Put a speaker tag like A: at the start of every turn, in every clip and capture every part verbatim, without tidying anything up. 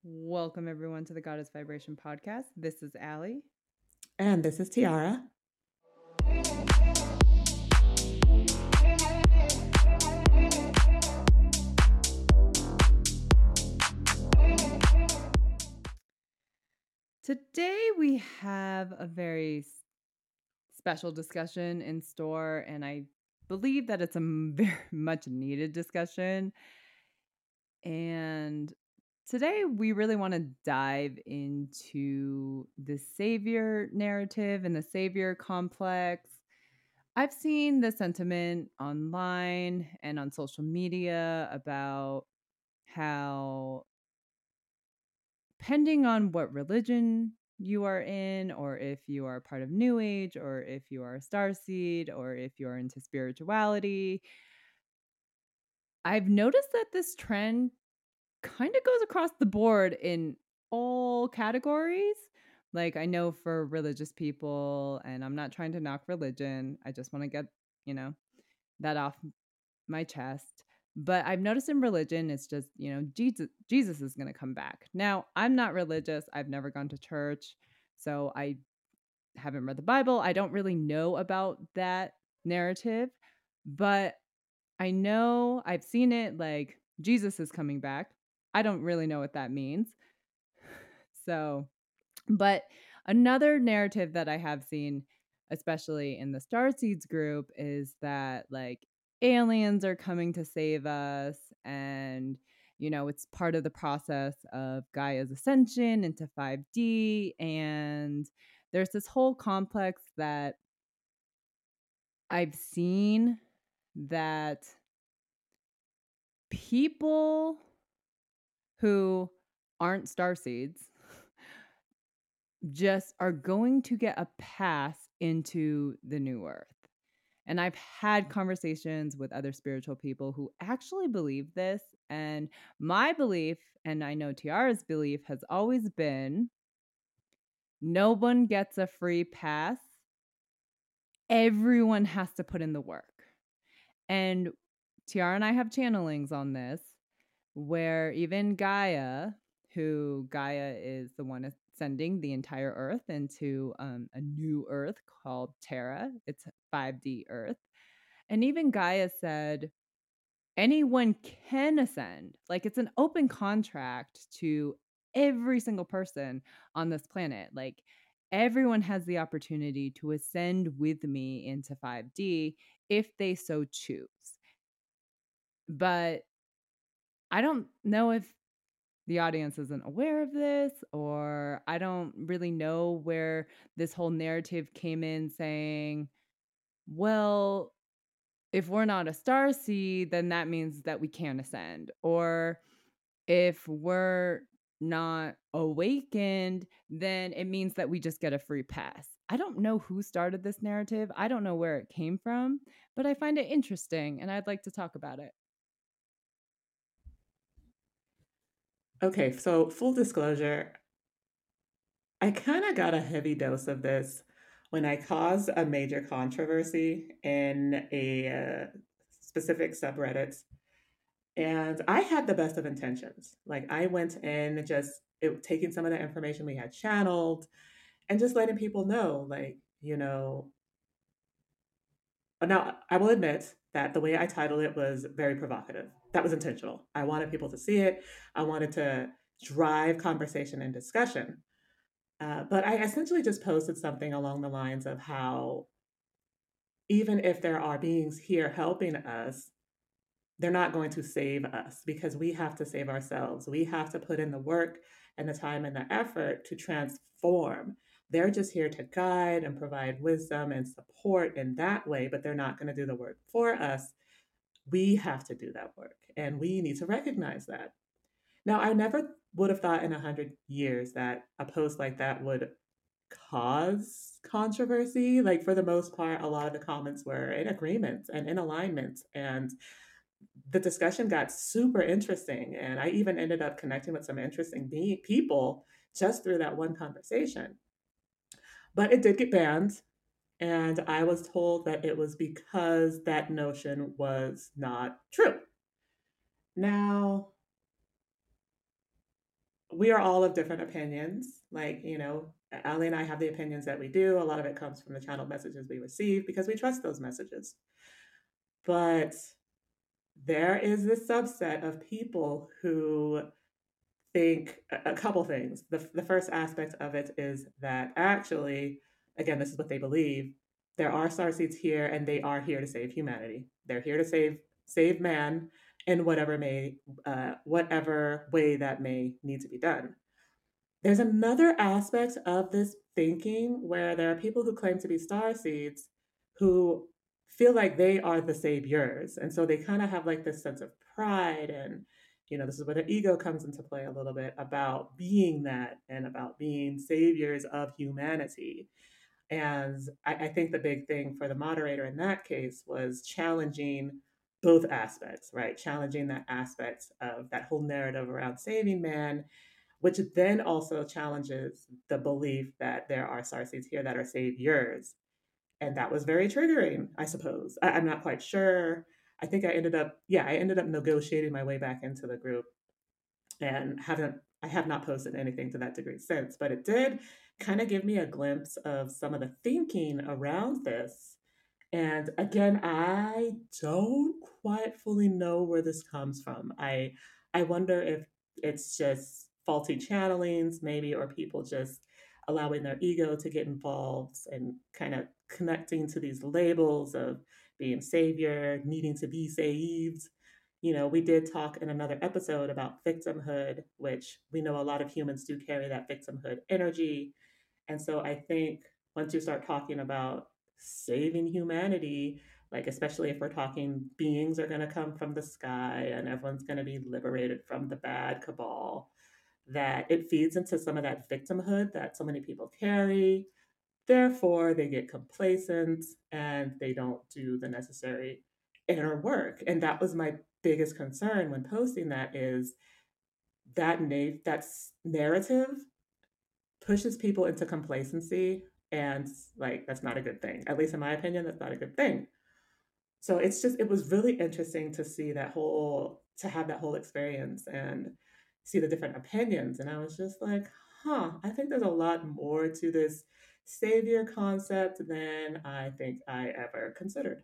A: Welcome, everyone, to the Goddess Vibration podcast. This is Allie.
B: And this is Tiara.
A: Today, we have a very special discussion in store, and I believe that it's a very much needed discussion. And today, we really want to dive into the savior narrative and the savior complex. I've seen the sentiment online and on social media about how, depending on what religion you are in, or if you are part of New Age, or if you are a starseed, or if you're into spirituality, I've noticed that this trend kind of goes across the board in all categories. Like, I know for religious people, and I'm not trying to knock religion, I just want to get, you know, that off my chest. But I've noticed in religion, it's just, you know, Jesus, Jesus is going to come back. Now, I'm not religious. I've never gone to church. So I haven't read the Bible. I don't really know about that narrative. But I know I've seen it like Jesus is coming back. I don't really know what that means. So, but another narrative that I have seen, especially in the Starseeds group, is that like aliens are coming to save us. And, you know, it's part of the process of Gaia's ascension into five D. And there's this whole complex that I've seen that people who aren't starseeds just are going to get a pass into the new earth. And I've had conversations with other spiritual people who actually believe this. And my belief, and I know Tiara's belief, has always been no one gets a free pass. Everyone has to put in the work. And Tiara and I have channelings on this, where even Gaia, who Gaia is the one sending the entire Earth into um, a new Earth called Terra, it's five D Earth. And even Gaia said anyone can ascend. Like, it's an open contract to every single person on this planet. Like, everyone has the opportunity to ascend with me into five D if they so choose. But I don't know if the audience isn't aware of this, or I don't really know where this whole narrative came in saying, well, if we're not a star seed, then that means that we can't ascend. Or if we're not awakened, then it means that we just get a free pass. I don't know who started this narrative. I don't know where it came from, but I find it interesting and I'd like to talk about it.
B: Okay, so full disclosure, I kind of got a heavy dose of this when I caused a major controversy in a uh, specific subreddit. And I had the best of intentions. Like, I went in just it, taking some of the information we had channeled and just letting people know, like, you know, now I will admit that the way I titled it was very provocative. That was intentional. I wanted people to see it, I wanted to drive conversation and discussion. Uh, but I essentially just posted something along the lines of how, even if there are beings here helping us, they're not going to save us because we have to save ourselves. We have to put in the work and the time and the effort to transform. They're just here to guide and provide wisdom and support in that way, but they're not going to do the work for us. We have to do that work, and we need to recognize that. Now, I never would have thought in a hundred years that a post like that would cause controversy. Like, for the most part, a lot of the comments were in agreement and in alignment, and the discussion got super interesting. And I even ended up connecting with some interesting be- people just through that one conversation. But it did get banned, and I was told that it was because that notion was not true. Now, we are all of different opinions. Like, you know, Ali and I have the opinions that we do. A lot of it comes from the channeled messages we receive because we trust those messages. But there is this subset of people who think a, a couple things. The, the first aspect of it is that actually, again, this is what they believe. There are starseeds here, and they are here to save humanity. They're here to save save man in whatever may uh, whatever way that may need to be done. There's another aspect of this thinking where there are people who claim to be star seeds who feel like they are the saviors. And so they kind of have like this sense of pride. And, you know, this is where the ego comes into play a little bit about being that and about being saviors of humanity. And I, I think the big thing for the moderator in that case was challenging both aspects, right? Challenging that aspect of that whole narrative around saving man, which then also challenges the belief that there are starseeds here that are saviors. And that was very triggering, I suppose. I, I'm not quite sure. I think I ended up, yeah, I ended up negotiating my way back into the group and haven't, I have not posted anything to that degree since, but it did kind of give me a glimpse of some of the thinking around this. And again, I don't quite fully know where this comes from. I I wonder if it's just faulty channelings, maybe, or people just allowing their ego to get involved and kind of connecting to these labels of being savior, needing to be saved. You know, we did talk in another episode about victimhood, which we know a lot of humans do carry that victimhood energy. And so I think once you start talking about saving humanity, like especially if we're talking beings are going to come from the sky and everyone's going to be liberated from the bad cabal, that it feeds into some of that victimhood that so many people carry. Therefore, they get complacent and they don't do the necessary inner work. And that was my biggest concern when posting that is that na- that narrative pushes people into complacency, and like that's not a good thing, at least in my opinion. That's not a good thing. So it's just, it was really interesting to see that whole, to have that whole experience and see the different opinions. And I was just like, huh, I think there's a lot more to this savior concept than I think I ever considered.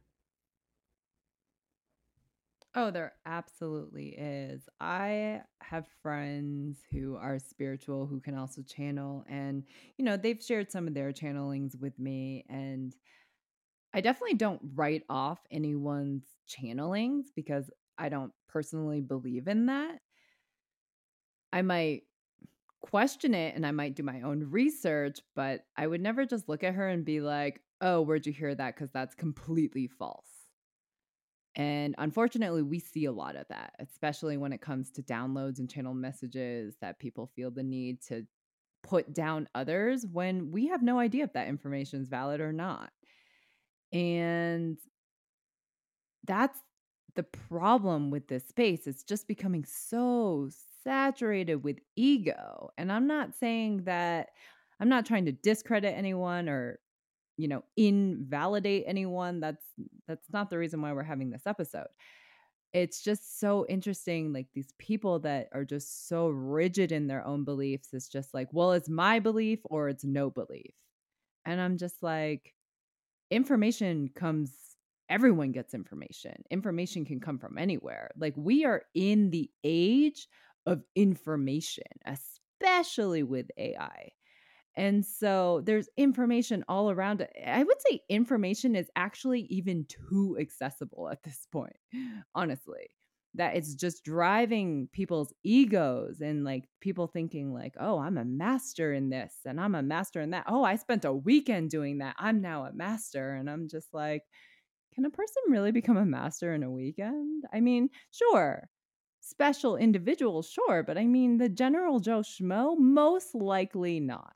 A: Oh, there absolutely is. I have friends who are spiritual who can also channel, and you know, they've shared some of their channelings with me, and I definitely don't write off anyone's channelings because I don't personally believe in that. I might question it and I might do my own research, but I would never just look at her and be like, "Oh, where'd you hear that?" Because that's completely false. And unfortunately, we see a lot of that, especially when it comes to downloads and channel messages that people feel the need to put down others when we have no idea if that information is valid or not. And that's the problem with this space. It's just becoming so saturated with ego. And I'm not saying that, I'm not trying to discredit anyone or, you know, invalidate anyone. That's that's not the reason why we're having this episode. It's just so interesting, like these people that are just so rigid in their own beliefs. It's just like, well, it's my belief or it's no belief. And I'm just like, information comes, everyone gets information. Information can come from anywhere. Like, we are in the age of information, especially with A I. And so there's information all around. I would say information is actually even too accessible at this point, honestly. That it's just driving people's egos and like people thinking like, "Oh, I'm a master in this and I'm a master in that. Oh, I spent a weekend doing that. I'm now a master." And I'm just like, can a person really become a master in a weekend? I mean, sure. Special individuals, sure, but I mean the general Joe Schmo, most likely not.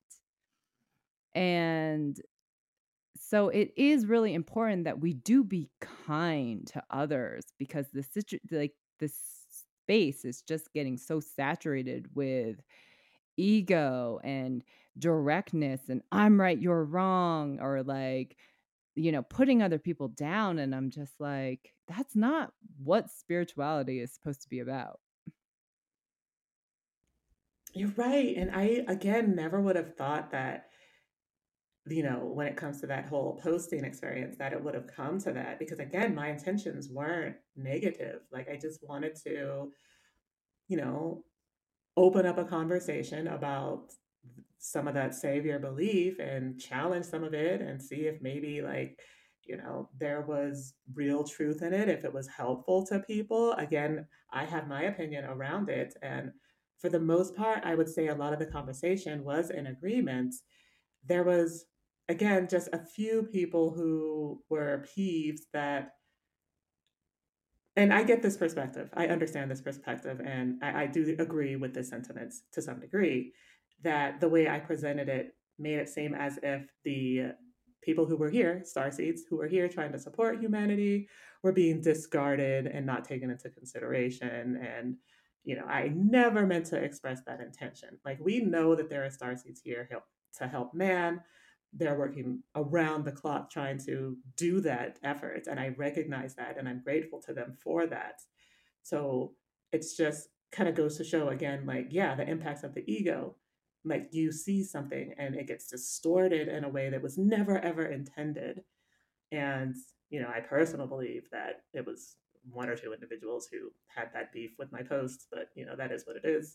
A: And so it is really important that we do be kind to others because the situ- like this space is just getting so saturated with ego and directness and I'm right, you're wrong, or like, you know, putting other people down. And I'm just like, that's not what spirituality is supposed to be about.
B: You're right. And I, again, never would have thought that, you know, when it comes to that whole posting experience, that it would have come to that. Because again, my intentions weren't negative. Like, I just wanted to, you know, open up a conversation about some of that savior belief and challenge some of it and see if maybe, like, you know, there was real truth in it, if it was helpful to people. Again, I have my opinion around it, and for the most part I would say a lot of the conversation was in agreement. There was, again, just a few people who were peeved that, and I get this perspective. I understand this perspective, and I, I do agree with the sentiments to some degree. That the way I presented it made it seem as if the people who were here, starseeds who were here trying to support humanity, were being discarded and not taken into consideration. And you know, I never meant to express that intention. Like, we know that there are starseeds here help to help man. They're working around the clock trying to do that effort, and I recognize that, and I'm grateful to them for that. So it's just kind of goes to show again, like, yeah, the impacts of the ego. Like, you see something and it gets distorted in a way that was never ever intended. And you know, I personally believe that it was one or two individuals who had that beef with my posts, but you know, that is what it is.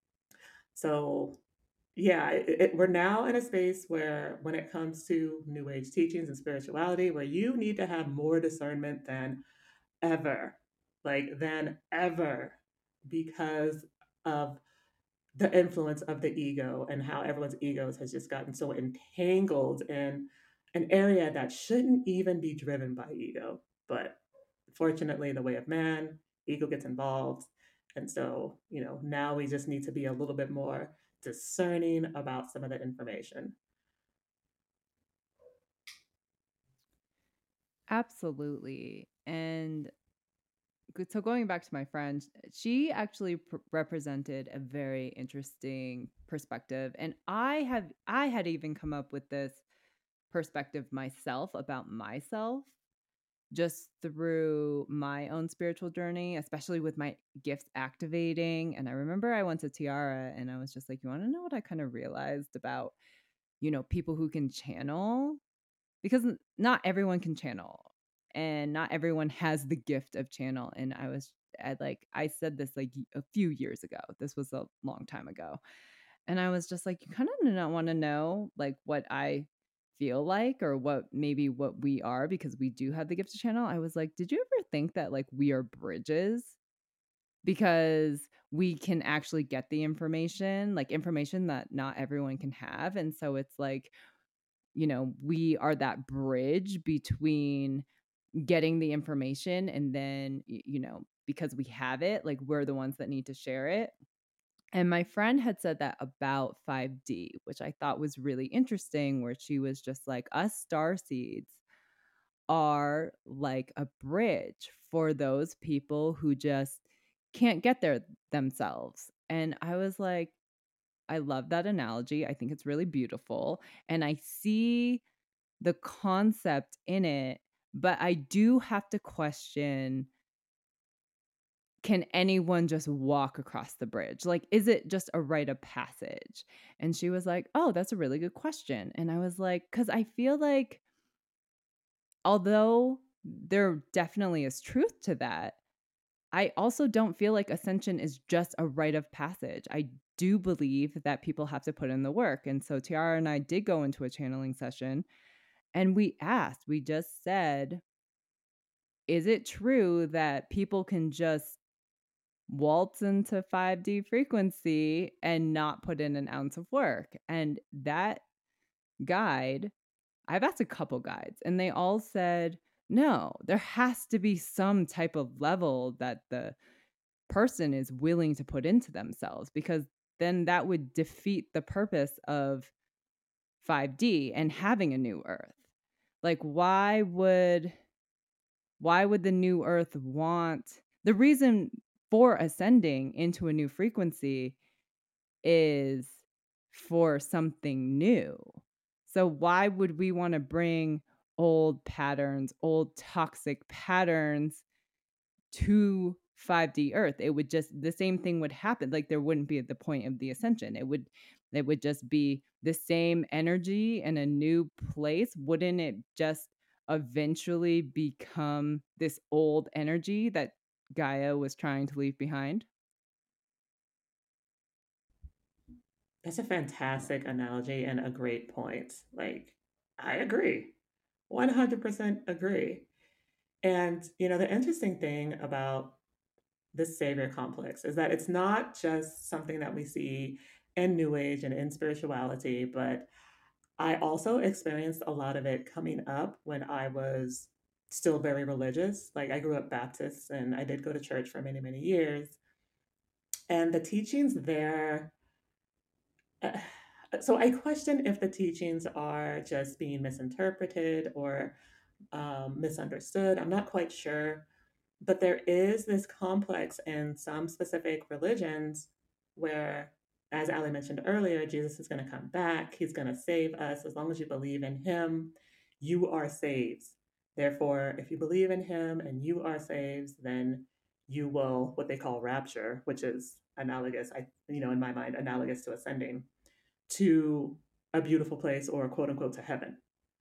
B: So yeah, it, it, we're now in a space where, when it comes to New Age teachings and spirituality, where you need to have more discernment than ever, like than ever, because of the influence of the ego and how everyone's egos has just gotten so entangled in an area that shouldn't even be driven by ego. But fortunately, the way of man, ego gets involved. And so, you know, now we just need to be a little bit more discerning about some of the information.
A: Absolutely. And go- so going back to my friend, she actually pr- represented a very interesting perspective, and I have I had even come up with this perspective myself about myself just through my own spiritual journey, especially with my gifts activating. And I remember I went to Tiara and I was just like, you want to know what I kind of realized about, you know, people who can channel? Because n- not everyone can channel and not everyone has the gift of channel. And I was, I like, I said this like y- a few years ago. This was a long time ago. And I was just like, you kind of do not want to know like what I feel like or what maybe what we are because we do have the gift of channel. I was like, did you ever think that like we are bridges? Because we can actually get the information, like information that not everyone can have. And so it's like, you know, we are that bridge between getting the information and then, y- you know, because we have it, like we're the ones that need to share it. And my friend had said that about five D, which I thought was really interesting, where she was just like, us star seeds are like a bridge for those people who just can't get there themselves. And I was like, I love that analogy. I think it's really beautiful. And I see the concept in it, but I do have to question, can anyone just walk across the bridge? Like, is it just a rite of passage? And she was like, oh, that's a really good question. And I was like, because I feel like, although there definitely is truth to that, I also don't feel like ascension is just a rite of passage. I do believe that people have to put in the work. And so Tiara and I did go into a channeling session and we asked, we just said, is it true that people can just waltz into five D frequency and not put in an ounce of work? And that guide, I've asked a couple guides, and they all said, no, there has to be some type of level that the person is willing to put into themselves, because then that would defeat the purpose of five D and having a new earth. Like, why would why would the new earth want, the reason for ascending into a new frequency is for something new. So why would we want to bring old patterns, old toxic patterns to five D earth. It would just, the same thing would happen. Like there wouldn't be at the point of the ascension. It would, it would just be the same energy in a new place. Wouldn't it just eventually become this old energy that Gaia was trying to leave behind?
B: That's a fantastic analogy and a great point. Like, I agree. one hundred percent agree. And, you know, the interesting thing about this savior complex is that it's not just something that we see in New Age and in spirituality, but I also experienced a lot of it coming up when I was still very religious. Like, I grew up Baptist and I did go to church for many, many years. And the teachings there, uh, so I question if the teachings are just being misinterpreted or um, misunderstood. I'm not quite sure. But there is this complex in some specific religions where, as Ali mentioned earlier, Jesus is going to come back. He's going to save us. As long as you believe in him, you are saved. Therefore, if you believe in him and you are saved, then you will, what they call rapture, which is analogous, I, you know, in my mind, analogous to ascending to a beautiful place or quote unquote to heaven.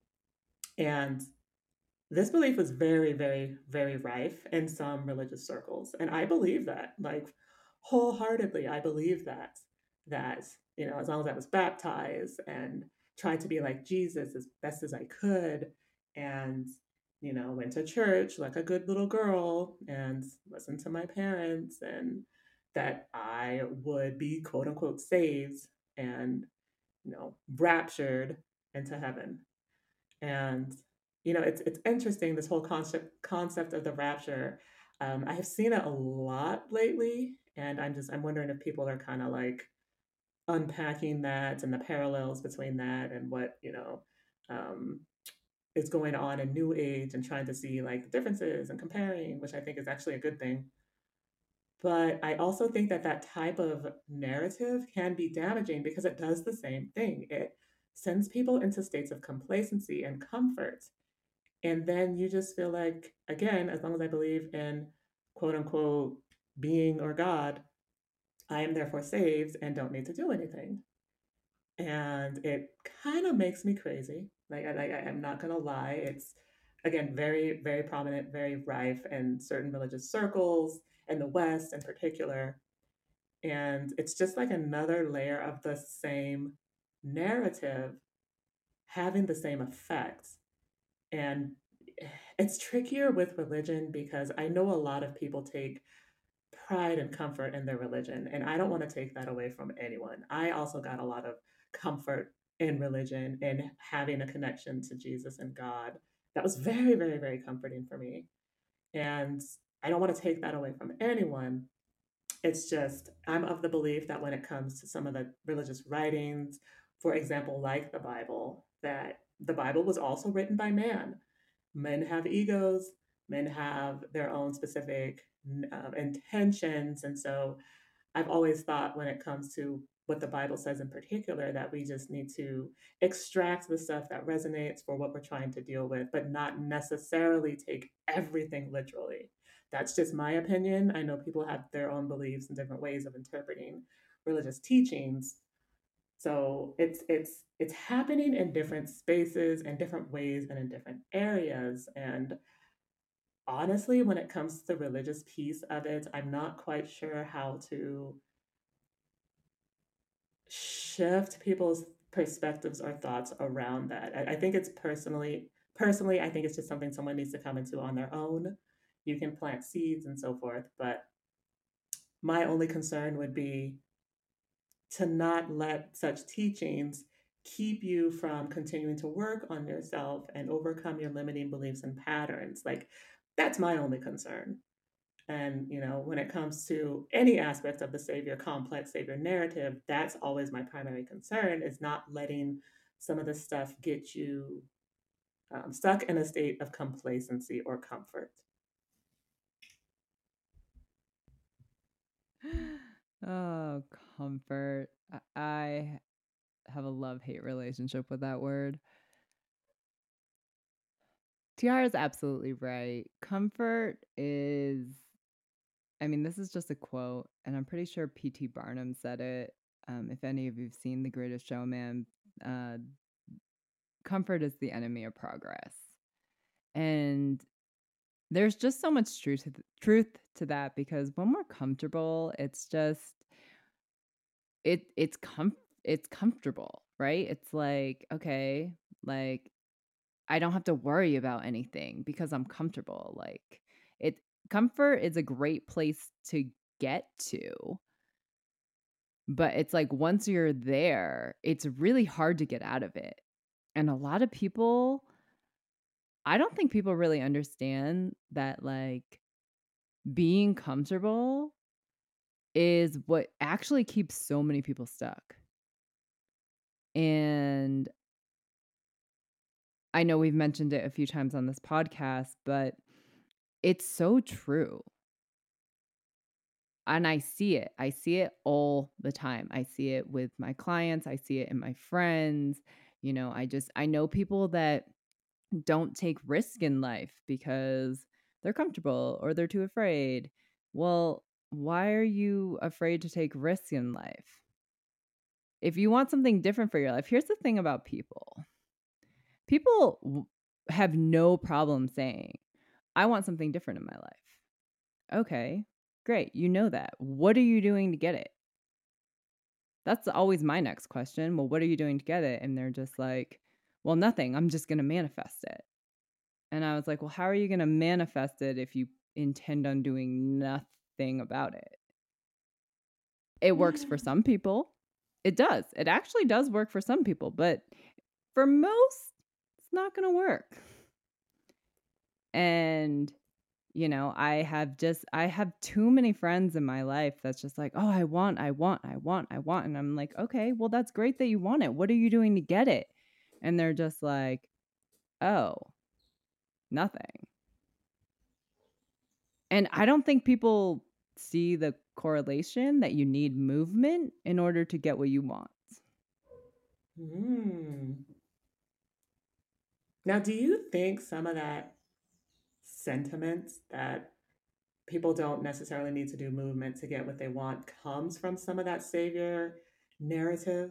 B: And this belief is very, very, very rife in some religious circles. And I believe that, like wholeheartedly, I believe that, that, you know, as long as I was baptized and tried to be like Jesus as best as I could, and, you know, went to church like a good little girl and listened to my parents, and that I would be quote unquote saved and, you know, raptured into heaven. And you know, it's it's interesting this whole concept concept of the rapture. Um, I have seen it a lot lately, and I'm just I'm wondering if people are kind of like unpacking that and the parallels between that and what you know um, is going on in New Age and trying to see like the differences and comparing, which I think is actually a good thing. But I also think that that type of narrative can be damaging because it does the same thing. It sends people into states of complacency and comfort, and then you just feel like, again, as long as I believe in quote unquote being or God, I am therefore saved and don't need to do anything. And it kind of makes me crazy. Like, I, I, I'm not going to lie. It's, again, very, very prominent, very rife in certain religious circles in the West in particular. And it's just like another layer of the same narrative having the same effects. And it's trickier with religion because I know a lot of people take pride and comfort in their religion, and I don't want to take that away from anyone. I also got a lot of comfort in religion and having a connection to Jesus and God. That was very, very, very comforting for me. And I don't want to take that away from anyone. It's just, I'm of the belief that when it comes to some of the religious writings, for example, like the Bible, that the Bible was also written by man. Men have egos, men have their own specific uh, intentions. And so I've always thought when it comes to what the Bible says in particular, that we just need to extract the stuff that resonates for what we're trying to deal with, but not necessarily take everything literally. That's just my opinion. I know people have their own beliefs and different ways of interpreting religious teachings. So it's it's it's happening in different spaces and different ways and in different areas. And honestly, when it comes to the religious piece of it, I'm not quite sure how to shift people's perspectives or thoughts around that. I, I think it's personally, personally, I think it's just something someone needs to come into on their own. You can plant seeds and so forth, but my only concern would be to not let such teachings keep you from continuing to work on yourself and overcome your limiting beliefs and patterns. Like, that's my only concern. And, you know, when it comes to any aspect of the savior complex, savior narrative, that's always my primary concern is not letting some of this stuff get you um, stuck in a state of complacency or comfort.
A: Oh, comfort. I I have a love hate relationship with that word. Tiara is absolutely right. Comfort is I mean, this is just a quote, and I'm pretty sure P T Barnum said it. Um, if any of you've seen The Greatest Showman, uh, comfort is the enemy of progress. And there's just so much truth to th- truth to that, because when we're comfortable, it's just it it's com it's comfortable, right? It's like, okay, like I don't have to worry about anything because I'm comfortable. Like it comfort is a great place to get to, but it's like once you're there, it's really hard to get out of it. And a lot of people, I don't think people really understand that like being comfortable is what actually keeps so many people stuck. And I know we've mentioned it a few times on this podcast, but it's so true. And I see it. I see it all the time. I see it with my clients. I see it in my friends. You know, I just, I know people that don't take risk in life because they're comfortable or they're too afraid. Well, why are you afraid to take risks in life? If you want something different for your life, here's the thing about people. People w- have no problem saying, I want something different in my life. Okay, great. You know that. What are you doing to get it? That's always my next question. Well, what are you doing to get it? And they're just like, well, nothing. I'm just going to manifest it. And I was like, well, how are you going to manifest it if you intend on doing nothing about it? It works for some people. It does. It actually does work for some people, but for most, it's not going to work. And, you know, I have just, I have too many friends in my life that's just like, oh, I want, I want, I want, I want. And I'm like, okay, well, that's great that you want it. What are you doing to get it? And they're just like, oh, nothing. And I don't think people see the correlation that you need movement in order to get what you want.
B: Mm. Now, do you think some of that sentiment that people don't necessarily need to do movement to get what they want comes from some of that savior narrative?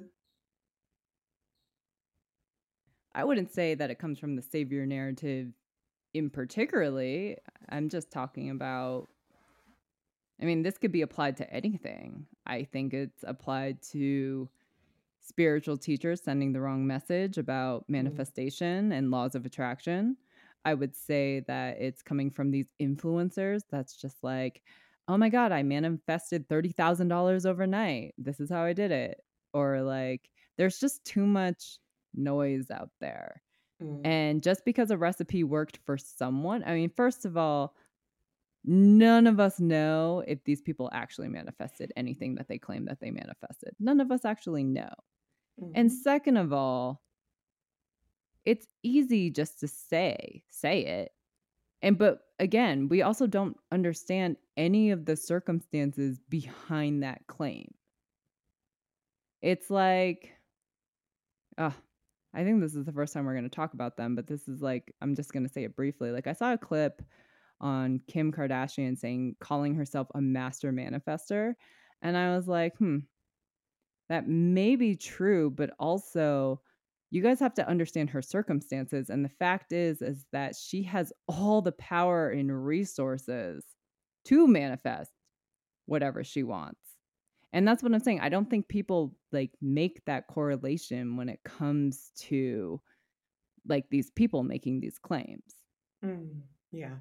A: I wouldn't say that it comes from the savior narrative in particularly. I'm just talking about, I mean, this could be applied to anything. I think it's applied to spiritual teachers sending the wrong message about
B: Mm.
A: manifestation and laws of attraction. I would say that it's coming from these influencers that's just like, oh my God, I manifested thirty thousand dollars overnight. This is how I did it. Or like, there's just too much noise out there.
B: Mm.
A: And just because a recipe worked for someone, I mean, first of all, none of us know if these people actually manifested anything that they claim that they manifested. None of us actually know. And
B: Mhm.
A: second of all, it's easy just to say, say it. And but again, we also don't understand any of the circumstances behind that claim. It's like, uh, I think this is the first time we're going to talk about them, but this is like, I'm just going to say it briefly. Like, I saw a clip on Kim Kardashian saying, calling herself a master manifester. And I was like, hmm, that may be true, but also you guys have to understand her circumstances. And the fact is, is that she has all the power and resources to manifest whatever she wants. And that's what I'm saying. I don't think people like make that correlation when it comes to like these people making these claims.
B: Mm. Yeah.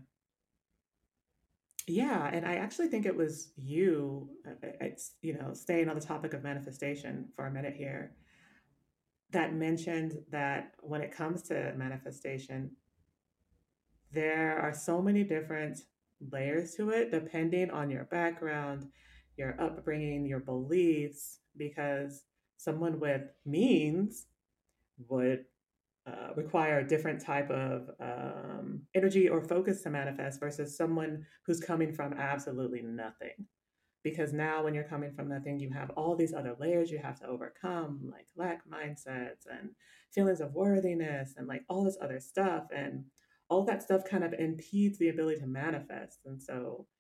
B: Yeah, and I actually think it was you, uh, uh, it's, you know, staying on the topic of manifestation for a minute here, that mentioned that when it comes to manifestation, there are so many different layers to it depending on your background, your upbringing, your beliefs, because someone with means would uh, require a different type of um, energy or focus to manifest versus someone who's coming from absolutely nothing. Because now, when you're coming from nothing, you have all these other layers you have to overcome, like lack mindsets and feelings of worthiness and like all this other stuff. And all that stuff kind of impedes the ability to manifest. And so,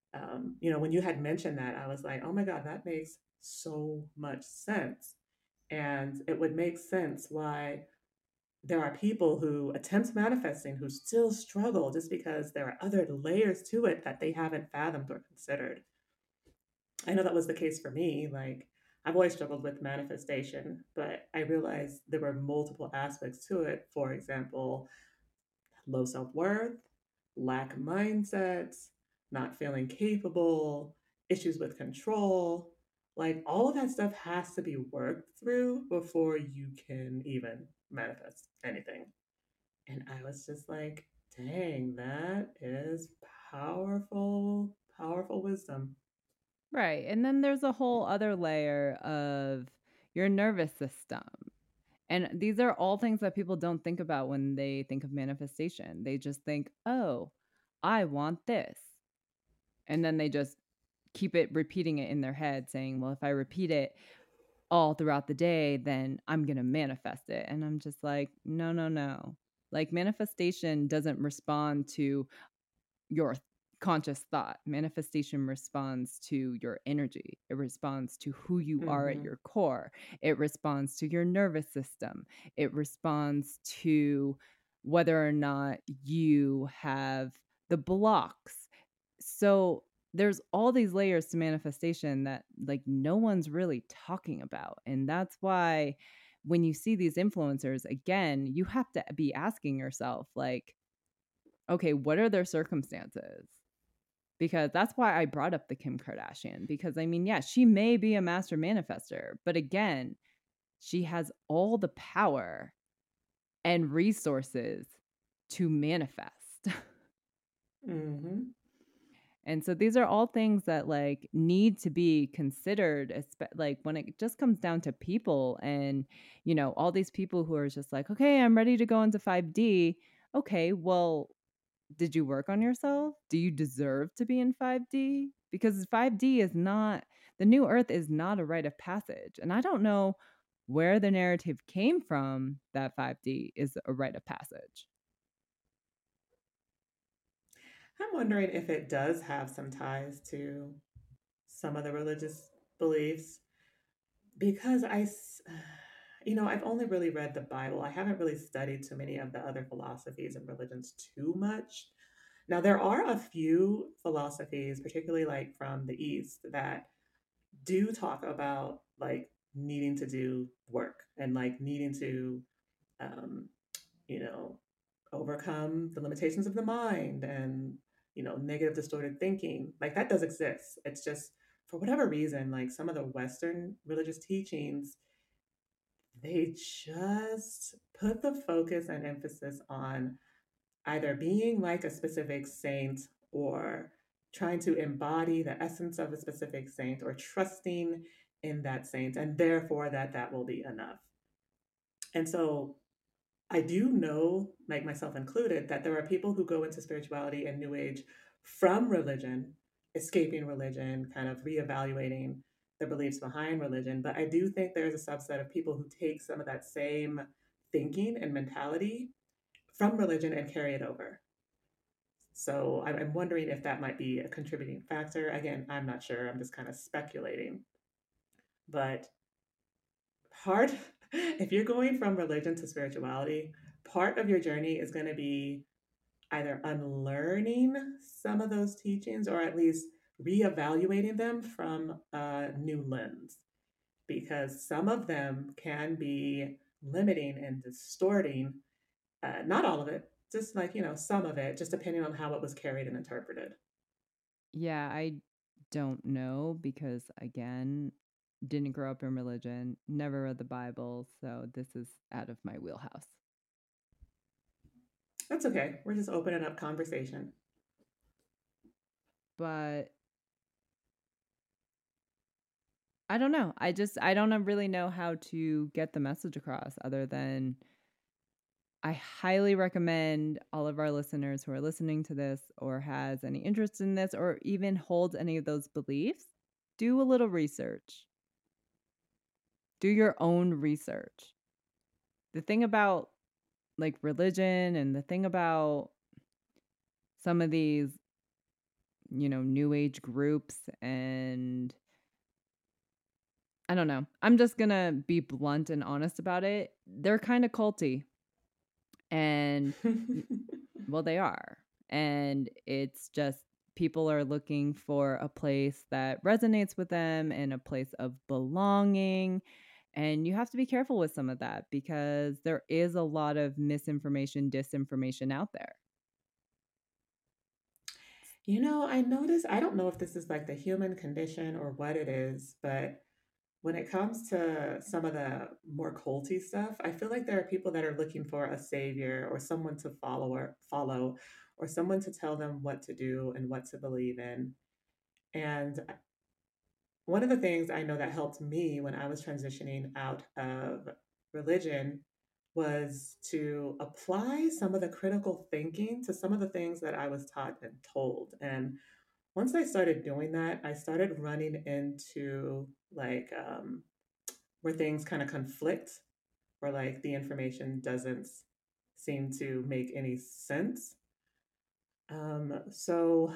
B: Um, you know, when you had mentioned that, I was like, oh my God, that makes so much sense. And it would make sense why there are people who attempt manifesting who still struggle just because there are other layers to it that they haven't fathomed or considered. I know that was the case for me. Like, I've always struggled with manifestation, but I realized there were multiple aspects to it. For example, low self worth, lack mindsets, not feeling capable, issues with control. Like, all of that stuff has to be worked through before you can even manifest anything. And I was just like, dang, that is powerful, powerful wisdom.
A: Right. And then there's a whole other layer of your nervous system. And these are all things that people don't think about when they think of manifestation. They just think, oh, I want this. And then they just keep it repeating it in their head, saying, well, if I repeat it all throughout the day, then I'm going to manifest it. And I'm just like, no, no, no. Like manifestation doesn't respond to your conscious thought. Manifestation responds to your energy. It responds to who you are at
B: Hmm.
A: your core. It responds to your nervous system. It responds to whether or not you have the blocks. So there's all these layers to manifestation that like no one's really talking about. And that's why when you see these influencers again, you have to be asking yourself like, okay, what are their circumstances? Because that's why I brought up the Kim Kardashian. Because I mean, yeah, she may be a master manifester, but again, she has all the power and resources to manifest.
B: Hmm.
A: And so these are all things that like need to be considered, like when it just comes down to people and, you know, all these people who are just like, okay, I'm ready to go into five D. Okay, well, did you work on yourself? Do you deserve to be in five D? Because five D is not, the new earth is not a rite of passage. And I don't know where the narrative came from that five D is a rite of passage.
B: I'm wondering if it does have some ties to some of the religious beliefs because I, s- you know, I've only really read the Bible. I haven't really studied too many of the other philosophies and religions too much. Now, there are a few philosophies, particularly like from the East, that do talk about like needing to do work and like needing to, um, you know, overcome the limitations of the mind and, you know, negative distorted thinking. Like that does exist. It's just for whatever reason, like some of the Western religious teachings, they just put the focus and emphasis on either being like a specific saint or trying to embody the essence of a specific saint or trusting in that saint and therefore that that will be enough. And so I do know, like myself included, that there are people who go into spirituality and new age from religion, escaping religion, kind of reevaluating the beliefs behind religion. But I do think there's a subset of people who take some of that same thinking and mentality from religion and carry it over. So I'm I'm wondering if that might be a contributing factor. Again, I'm not sure. I'm just kind of speculating. But part, if you're going from religion to spirituality, part of your journey is going to be either unlearning some of those teachings or at least reevaluating them from a new lens because some of them can be limiting and distorting. Uh, not all of it, just like, you know, some of it, just depending on how it was carried and interpreted.
A: Yeah, I don't know because again, didn't grow up in religion, never read the Bible, so this is out of my wheelhouse.
B: That's okay. We're just opening up conversation.
A: But I don't know. I just I don't really know how to get the message across other than I highly recommend all of our listeners who are listening to this or has any interest in this or even holds any of those beliefs, do a little research. Do your own research. The thing about like religion and the thing about some of these you know, new age groups, and I don't know. I'm just gonna be blunt and honest about it. They're kind of culty, and y- well, they are. And it's just people are looking for a place that resonates with them and a place of belonging. And you have to be careful with some of that because there is a lot of misinformation, disinformation out there.
B: You know, I notice, I don't know if this is like the human condition or what it is, but when it comes to some of the more culty stuff, I feel like there are people that are looking for a savior or someone to follow or follow or someone to tell them what to do and what to believe in. And one of the things I know that helped me when I was transitioning out of religion was to apply some of the critical thinking to some of the things that I was taught and told. And once I started doing that, I started running into like um, where things kind of conflict, where like the information doesn't seem to make any sense. Um, so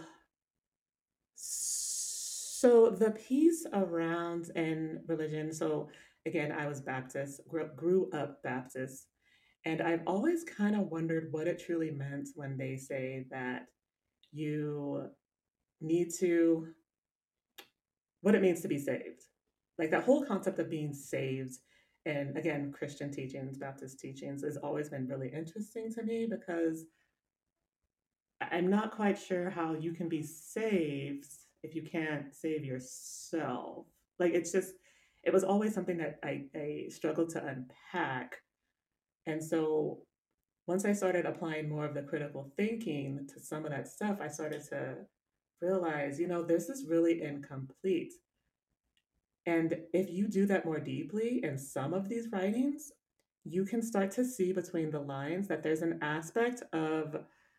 B: So the piece around and religion. So again, I was Baptist, grew, grew up Baptist, and I've always kind of wondered what it truly meant when they say that you need to, what it means to be saved. Like that whole concept of being saved, and again, Christian teachings, Baptist teachings, has always been really interesting to me because I- am not quite sure how you can be saved if you can't save yourself. Like it's just, it was always something that I, I struggled to unpack. And so once I started applying more of the critical thinking to some of that stuff, I started to realize, you know, this is really incomplete. And if you do that more deeply in some of these writings, you can start to see between the lines that there's an aspect of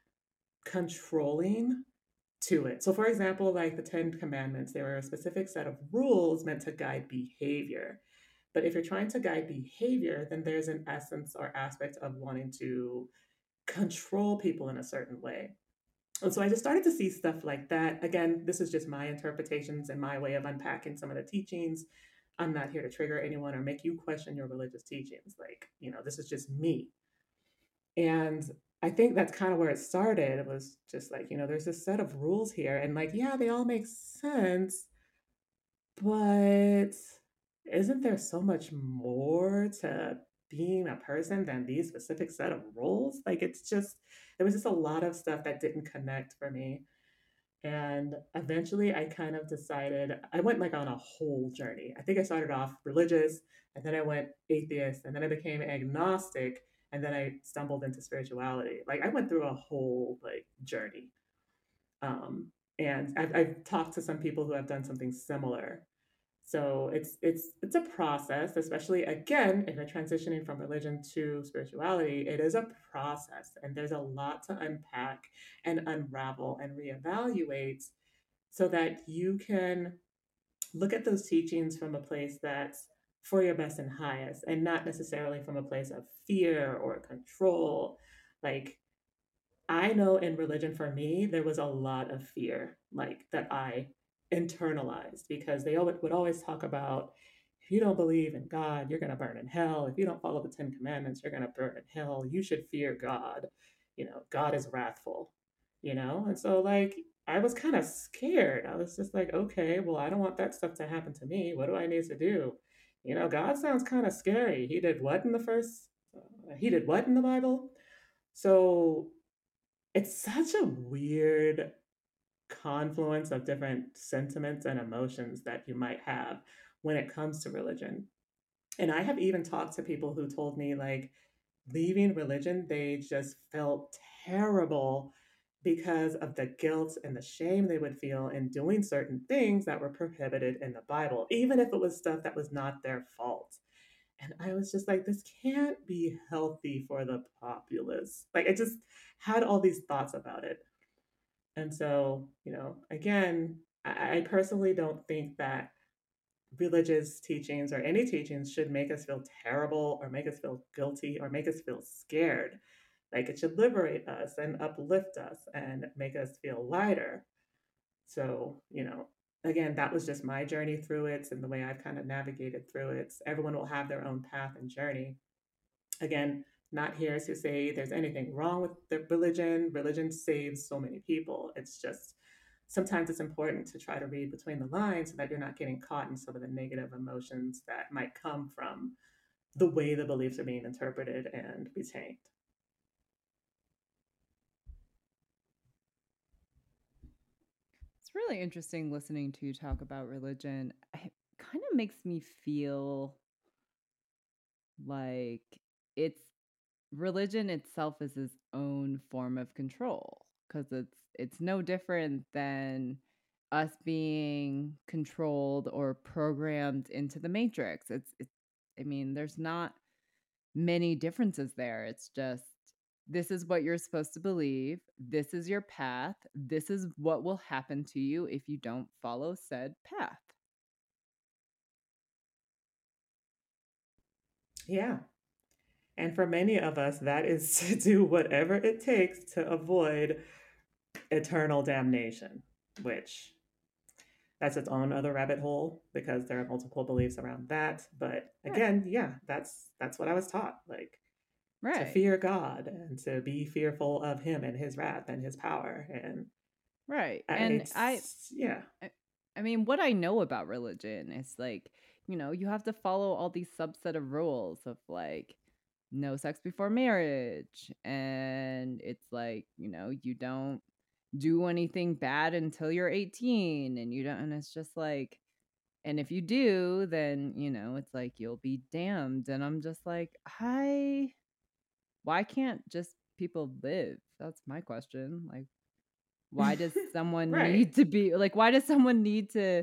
B: controlling to it. So, for example, like the Ten Commandments, they were a specific set of rules meant to guide behavior. But if you're trying to guide behavior, then there's an essence or aspect of wanting to control people in a certain way. And so I just started to see stuff like that. Again, this is just my interpretations and my way of unpacking some of the teachings. I'm not here to trigger anyone or make you question your religious teachings. Like, you know, this is just me. And I think that's kind of where it started. It was just like, you know, there's this set of rules here. And like, yeah, they all make sense, but isn't there so much more to being a person than these specific set of rules? Like, it's just, there was just a lot of stuff that didn't connect for me. And eventually I kind of decided, I went like on a whole journey. I think I started off religious and then I went atheist and then I became agnostic and then I stumbled into spirituality. Like I went through a whole like journey. Um, and I've, I've talked to some people who have done something similar. So it's it's it's a process, especially again, if you're transitioning from religion to spirituality, it is a process and there's a lot to unpack and unravel and reevaluate so that you can look at those teachings from a place that's for your best and highest and not necessarily from a place of fear or control. Like I know in religion for me, there was a lot of fear, like that I internalized because they always, would always talk about if you don't believe in God, you're going to burn in hell. If you don't follow the Ten Commandments, you're going to burn in hell. You should fear God. You know, God is wrathful, you know? And so, like, I was kind of scared. I was just like, okay, well, I don't want that stuff to happen to me. What do I need to do? You know, God sounds kind of scary. He did what in the first, uh, he did what in the Bible? So it's such a weird confluence of different sentiments and emotions that you might have when it comes to religion. And I have even talked to people who told me, like, leaving religion, they just felt terrible because of the guilt and the shame they would feel in doing certain things that were prohibited in the Bible, even if it was stuff that was not their fault. And I was just like, this can't be healthy for the populace. Like, I just had all these thoughts about it. And so, you know, again, I, I personally don't think that religious teachings or any teachings should make us feel terrible or make us feel guilty or make us feel scared. Like, it should liberate us and uplift us and make us feel lighter. So, you know, again, that was just my journey through it and the way I've kind of navigated through it. Everyone will have their own path and journey. Again, not here to say there's anything wrong with the religion. Religion saves so many people. It's just sometimes it's important to try to read between the lines so that you're not getting caught in some of the negative emotions that might come from the way the beliefs are being interpreted and retained.
A: It's really interesting listening to you talk about religion. It kind of makes me feel like it's religion itself is its own form of control because it's it's no different than us being controlled or programmed into the matrix. It's it's I mean, there's not many differences there. It's just this is what you're supposed to believe. This is your path. This is what will happen to you if you don't follow said path.
B: Yeah. And for many of us, that is to do whatever it takes to avoid eternal damnation, which that's its own other rabbit hole because there are multiple beliefs around that. But
A: Right.
B: again, yeah, that's that's what I was taught. Like to
A: Right.
B: fear God and to be fearful of him and his wrath and his power. And
A: Right.
B: I,
A: And I
B: it's, yeah.
A: I I mean, what I know about religion is like, you know, you have to follow all these subset of rules of like no sex before marriage. And it's like, you know, you don't do anything bad until you're eighteen and you don't, and it's just like, and if you do, then, you know, it's like you'll be damned. And I'm just like, hi, why can't just people live? That's my question. Like, why does someone
B: Right.
A: need to be like, why does someone need to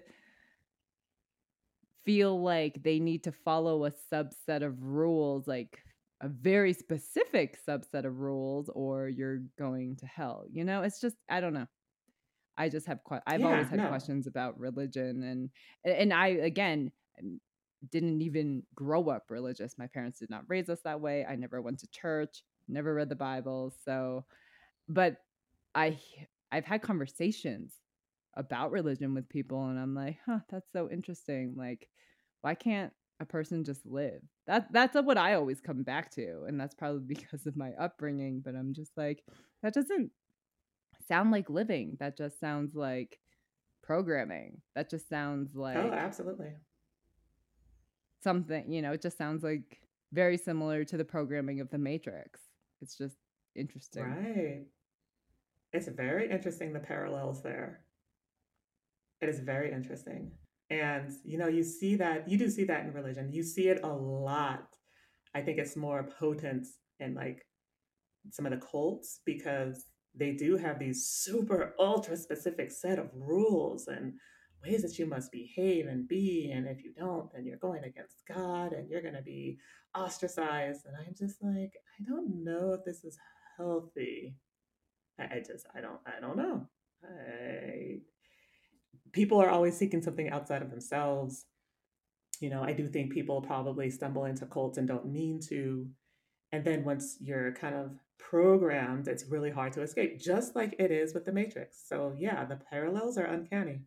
A: feel like they need to follow a subset of rules, like a very specific subset of rules, or you're going to hell? You know, it's just, I don't know. I just have, que- I've always
B: Yeah,
A: had
B: no.
A: questions about religion. And, and I, again, didn't even grow up religious. My parents did not raise us that way. I never went to church, never read the Bible. So, but I, I've had conversations about religion with people and I'm like, huh, that's so interesting. Like, why can't a person just live? That that's what I always come back to. And that's probably because of my upbringing. But I'm just like, that doesn't sound like living. That just sounds like programming. That just sounds
B: Oh,
A: like
B: absolutely.
A: something, you know, it just sounds like very similar to the programming of the Matrix. It's just interesting.
B: Right. It's very interesting the parallels there. It is very interesting. And you know, you see that you do see that in religion. You see it a lot. I think it's more potent in like some of the cults because they do have these super ultra specific set of rules and ways that you must behave and be, and if you don't then you're going against God and you're going to be ostracized, and I'm just like, I don't know if this is healthy. i, I just i don't i don't know. I, people are always seeking something outside of themselves. You know, I do think people probably stumble into cults and don't mean to. And then once you're kind of programmed, it's really hard to escape, just like it is with the Matrix. So, yeah, the parallels are uncanny.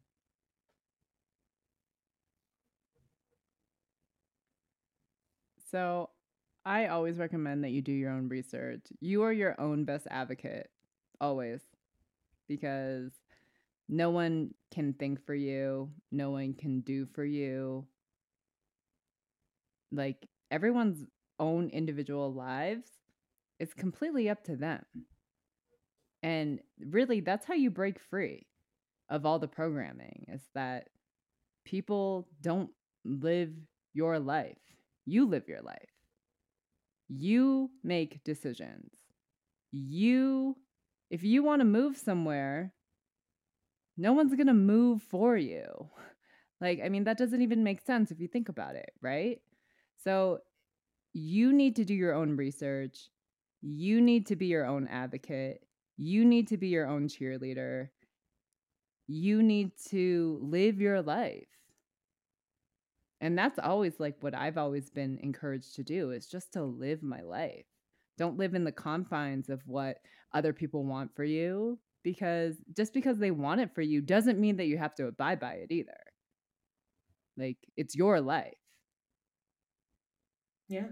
A: So I always recommend that you do your own research. You are your own best advocate, always, because no one can think for you, no one can do for you. Like everyone's own individual lives, it's completely up to them. And really, that's how you break free of all the programming is that people don't live your life. You live your life. You make decisions. You, if you want to move somewhere, no one's going to move for you. Like, I mean, that doesn't even make sense if you think about it, right? So you need to do your own research. You need to be your own advocate. You need to be your own cheerleader. You need to live your life. And that's always like what I've always been encouraged to do is just to live my life. Don't live in the confines of what other people want for you. because just because they want it for you doesn't mean that you have to abide by it either. Like, it's your life.
B: Yeah.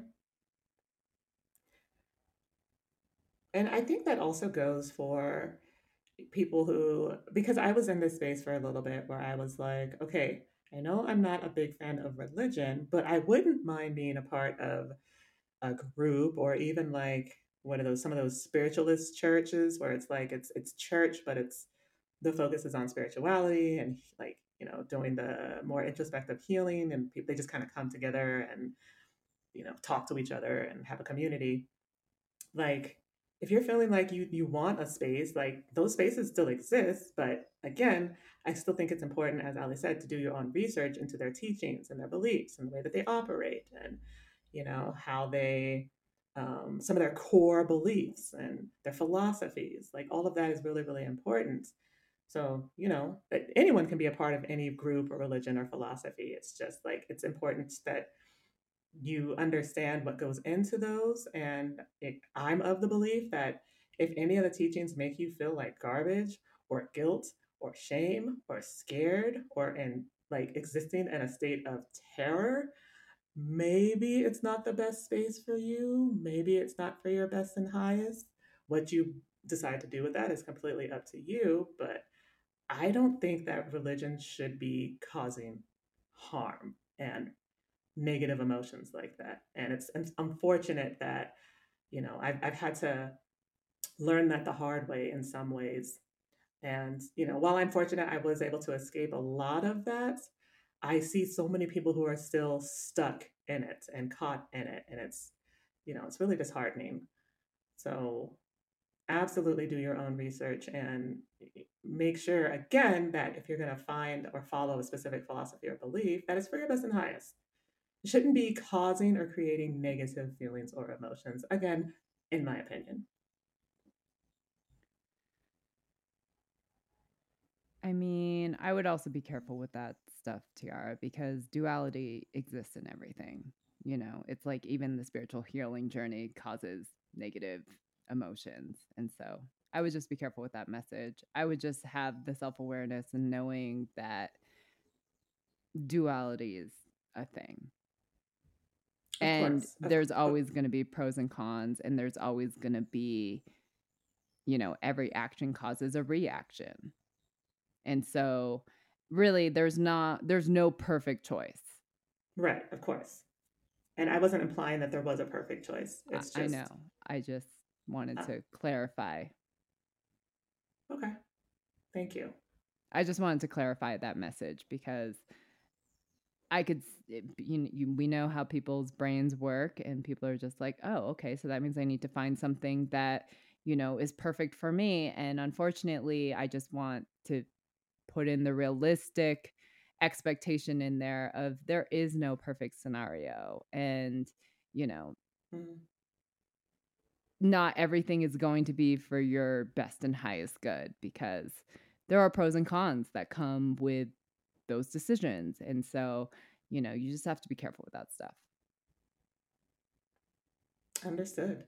B: And I think that also goes for people who, because I was in this space for a little bit where I was like, okay, I know I'm not a big fan of religion, but I wouldn't mind being a part of a group or even like one of those some of those spiritualist churches where it's like it's it's church, but it's the focus is on spirituality and like you know doing the more introspective healing, and people they just kind of come together and you know talk to each other and have a community. Like if you're feeling like you you want a space, like those spaces still exist, but again, I still think it's important, as Ali said, to do your own research into their teachings and their beliefs and the way that they operate, and you know how they um, some of their core beliefs and their philosophies. Like all of that is really really important. So you know anyone can be a part of any group or religion or philosophy. It's just like it's important that you understand what goes into those. And it, I'm of the belief that if any of the teachings make you feel like garbage or guilt or shame or scared or in like existing in a state of terror, maybe it's not the best space for you. Maybe it's not for your best and highest. What you decide to do with that is completely up to you. But I don't think that religion should be causing harm and negative emotions like that. And it's, it's unfortunate that, you know, I've, I've had to learn that the hard way in some ways. And, you know, while I'm fortunate I was able to escape a lot of that, I see so many people who are still stuck in it and caught in it. And it's, you know, it's really disheartening. So absolutely do your own research and make sure, again, that if you're going to find or follow a specific philosophy or belief, that it's for your best and highest. It shouldn't be causing or creating negative feelings or emotions. Again, in my opinion.
A: I mean, I would also be careful with that stuff, Tiara, because duality exists in everything. You know, it's like even the spiritual healing journey causes negative emotions. And so I would just be careful with that message. I would just have the self awareness and knowing that duality is a thing.
B: Of
A: And
B: course. Of,
A: there's
B: of,
A: always going to be pros and cons, and there's always going to be, you know, every action causes a reaction. And so really there's not there's no perfect choice.
B: right, of course. And I wasn't implying that there was a perfect choice.
A: I,
B: It's
A: I
B: just,
A: know. I just wanted
B: uh,
A: to clarify.
B: okay, thank you.
A: I just wanted to clarify that message because I could, you, you, we know how people's brains work, and people are just like, oh, okay, so that means I need to find something that, you know, is perfect for me. And unfortunately, I just want to put in the realistic expectation in there of there is no perfect scenario. And, you know,
B: Mm,
A: not everything is going to be for your best and highest good, because there are pros and cons that come with those decisions. And so, you know, you just have to be careful with that stuff.
B: understood.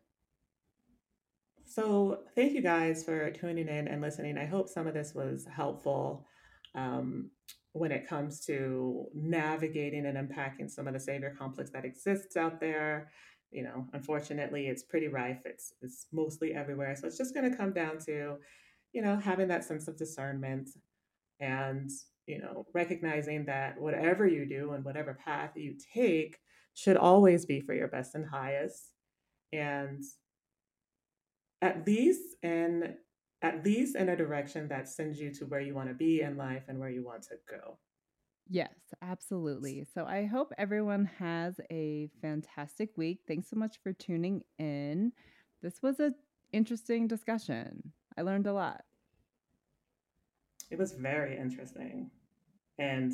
B: So, thank you guys for tuning in and listening. I hope some of this was helpful um, when it comes to navigating and unpacking some of the savior complex that exists out there. You know, unfortunately, it's pretty rife. It's it's mostly everywhere. So it's just going to come down to, you know, having that sense of discernment and you know recognizing that whatever you do and whatever path you take should always be for your best and highest, and at least in at least in a direction that sends you to where you want to be in life and where you want to go.
A: Yes, absolutely. So I hope everyone has a fantastic week. Thanks so much for tuning in. This was an interesting discussion. I learned a lot.
B: It was very interesting, and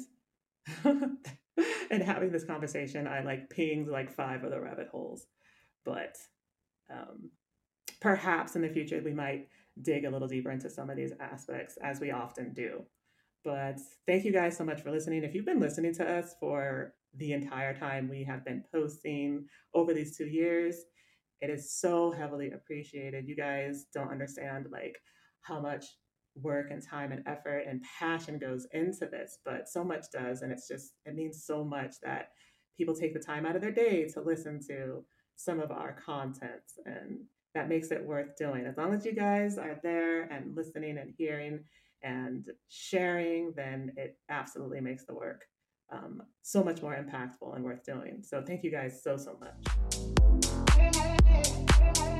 B: and having this conversation, I like pinged like five other rabbit holes, but um, perhaps in the future we might dig a little deeper into some of these aspects as we often do. But thank you guys so much for listening. If you've been listening to us for the entire time we have been posting over these two years, it is so heavily appreciated. You guys don't understand like how much work and time and effort and passion goes into this, but so much does. And it's just, it means so much that people take the time out of their day to listen to some of our content. And that makes it worth doing. As long as you guys are there and listening and hearing and sharing, then it absolutely makes the work um, so much more impactful and worth doing. So thank you guys so, so much.